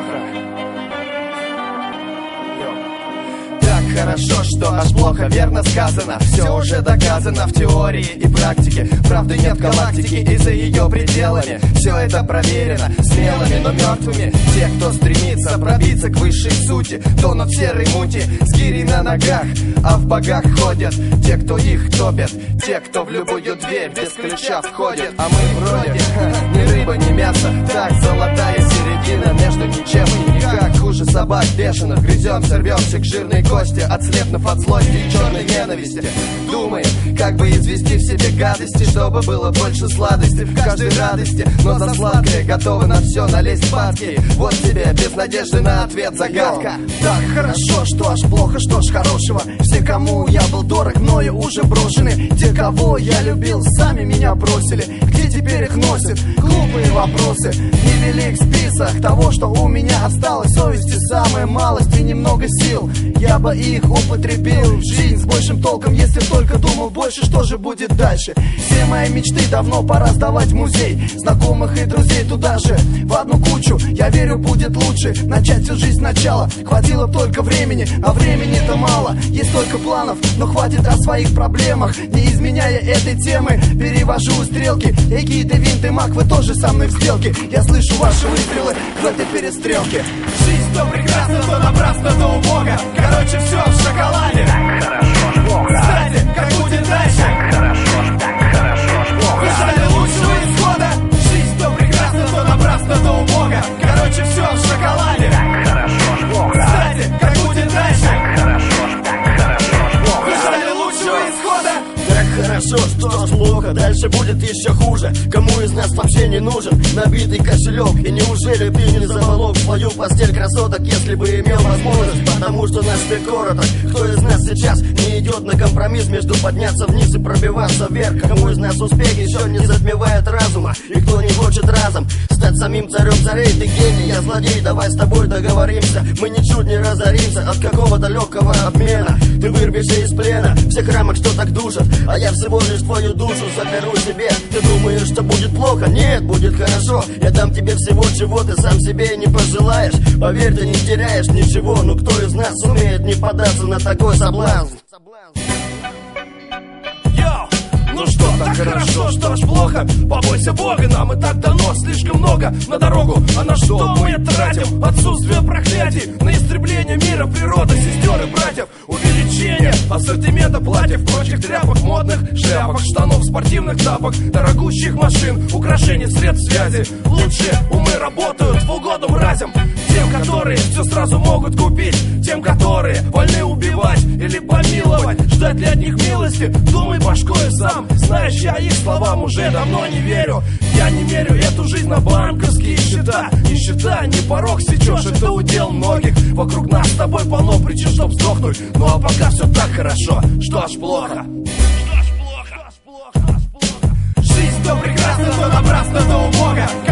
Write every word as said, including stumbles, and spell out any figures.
плохо. Хорошо, что аж плохо, верно сказано. Все уже доказано в теории и практике. Правды нет галактики и за ее пределами. Все это проверено смелыми, но мертвыми. Те, кто стремится пробиться к высшей сути, тонут в серой мути с гирей на ногах, а в богах ходят те, кто их топят, те, кто в любую дверь без ключа входит. А мы вроде ни рыба, ни мясо. Так, золотая середина между ничем и никак. Хуже собак бешеных, грыземся, рвемся к жирной кости, отслепнув от злости и черной ненависти. Думаем, как бы извести в себе гадости, чтобы было больше сладости в каждой радости. Но за сладкое готовы на все налезть падки. Вот тебе без надежды на ответ загадка. Так хорошо, что аж плохо, что ж хорошего. Все, кому я был дорог, мною уже брошены. Те, кого я любил, сами меня бросили. Где теперь их носят? Глупые вопросы. Невелик список того, что у меня осталось. Совести самая малость и немного сил. Я бы их употребил в жизнь с большим толком, если только думал больше, что же будет дальше. Все мои мечты давно пора сдавать в музей. Знакомых и друзей туда же, в одну кучу. Я верю, будет лучше начать всю жизнь сначала. Хватило только времени, а времени-то мало. Есть только планов, но хватит о своих проблемах. Не изменяя этой темы, перевожу стрелки. Эгид и Винт и Мак, вы тоже со мной в сделке. Я слышу ваши выстрелы в этой перестрелке. Жизнь то прекрасна, то напрасно, то убого. Короче, все в шоколаде. Так хорошо ж плохо. Кстати, как будет дальше? Так хорошо ж, так хорошо ж плохо. Вы ждали лучшего исхода. Жизнь то прекрасна, то напрасно, то убого. Короче, все в шоколаде. Так хорошо ж плохо. Кстати, как будет дальше? Так хорошо ж, так хорошо ж плохо. Вы ждали лучшего исхода. Так хорошо, что ж плохо, дальше будет еще хуже. Кому из нас вообще не нужен набитый кошелек? И неужели ты не заволок свою постель красоток, если бы имел возможность? Потому что наш век короток. Кто из нас сейчас не идет на компромисс между подняться вниз и пробиваться вверх? Кому из нас успех еще не затмевает разума? И кто не хочет разом стать самим царем царей? Ты гений, я злодей, давай с тобой договоримся. Мы ничуть не разоримся от какого-то легкого обмена. Ты вырвешься из плена всех рамок, что так душат, а я всего лишь твою душу заберу себе. Ты думаешь, что будет плохо? Нет, будет хорошо. Я дам тебе всего, чего ты сам себе не пожелаешь. Поверь, ты не теряешь ничего. Но кто из нас сумеет не податься на такой соблазн? Йоу! Ну что, так хорошо, что ж плохо? Побойся Бога, нам и так дано слишком много на дорогу. А на что мы тратим? Отсутствие проклятий на истребление мира, природы, сестер и братьев. Увеличение ассортимента платьев, прочих тряпок, модных шляпок, штанов, спортивных тапок, дорогущих машин, украшений, средств связи. Лучшие умы работают в угоду мразям. Тем, которые все сразу могут купить, тем, которые вольны убивать или помиловать. Ждать ли от них милости? Думай башкой сам. Знаешь, я их словам уже давно не верю. Я не мерю эту жизнь на банковские счета. И счета, не порог сечешь, это удел многих. Вокруг нас с тобой полно причин, чтоб сдохнуть. Ну а пока все так хорошо, что аж плохо. Что аж плохо, аж плохо, аж плохо. Жизнь то прекрасна, то напрасно, то убого.